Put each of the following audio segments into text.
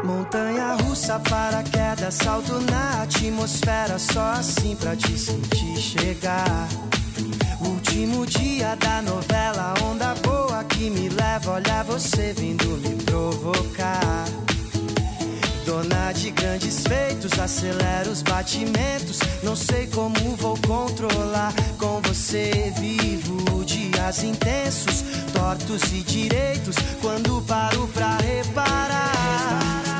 Montanha russa, paraquedas, salto na atmosfera, só assim pra te sentir chegar. Último dia da novela, onda boa que me leva, olha você vindo me provocar. Dona de grandes feitos, acelera os batimentos, não sei como vou controlar. Com você vivo dias intensos, tortos e direitos, quando paro pra reparar.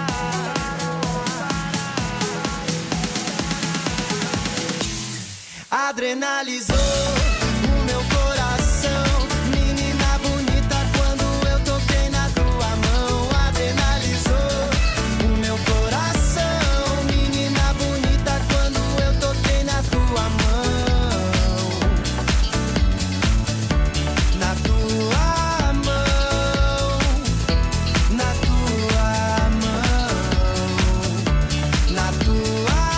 Adrenalizou o meu coração, menina bonita, quando eu toquei na tua mão. Adrenalizou o meu coração, menina bonita, quando eu toquei na tua mão. Na tua mão, na tua mão, na tua mão.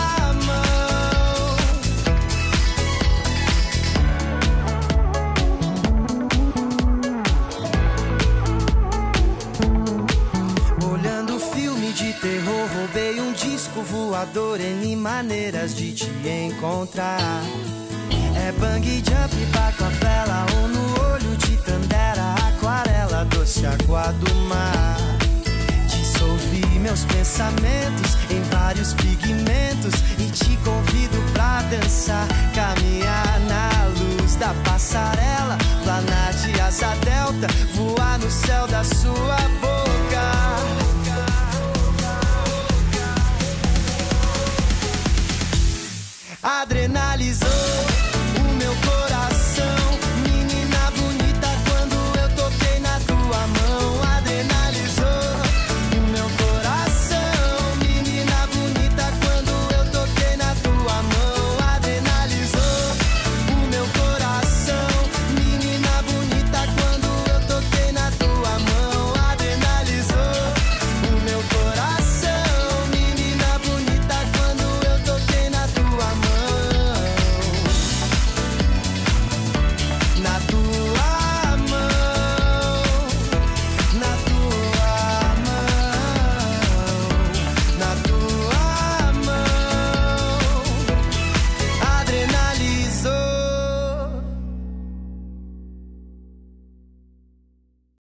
Terror, roubei um disco voador, N maneiras de te encontrar. É bang jump, baco a vela, ou no olho de Tandera, aquarela, doce água do mar. Dissolvi meus pensamentos em vários pigmentos e te convido pra dançar, caminhar na luz da passarela, planar de asa delta, voar no céu da sua boca.